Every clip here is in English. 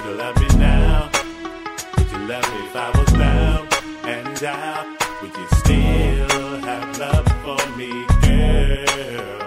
to love me now? Would you love me if I was down and out? Would you still have love for me, girl?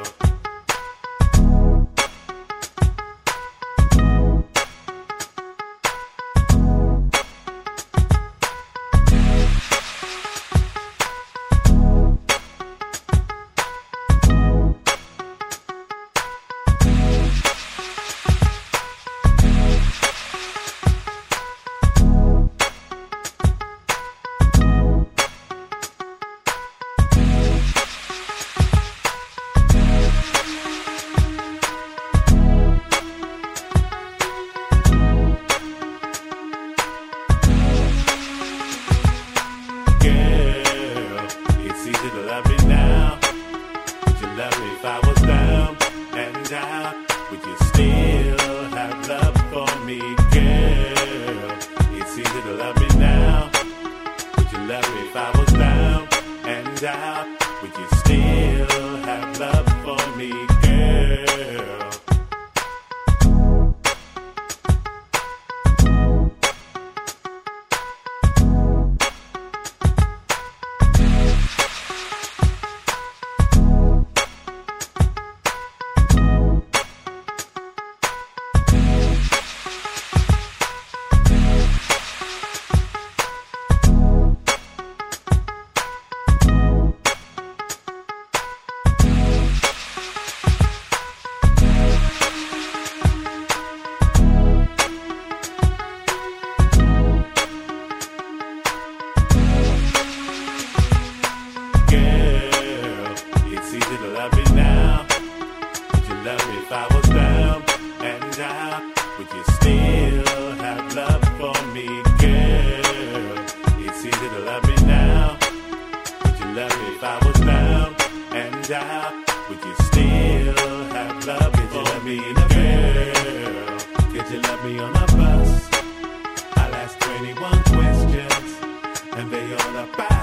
Could you love me on a bus? I'll ask 21 questions, and they all about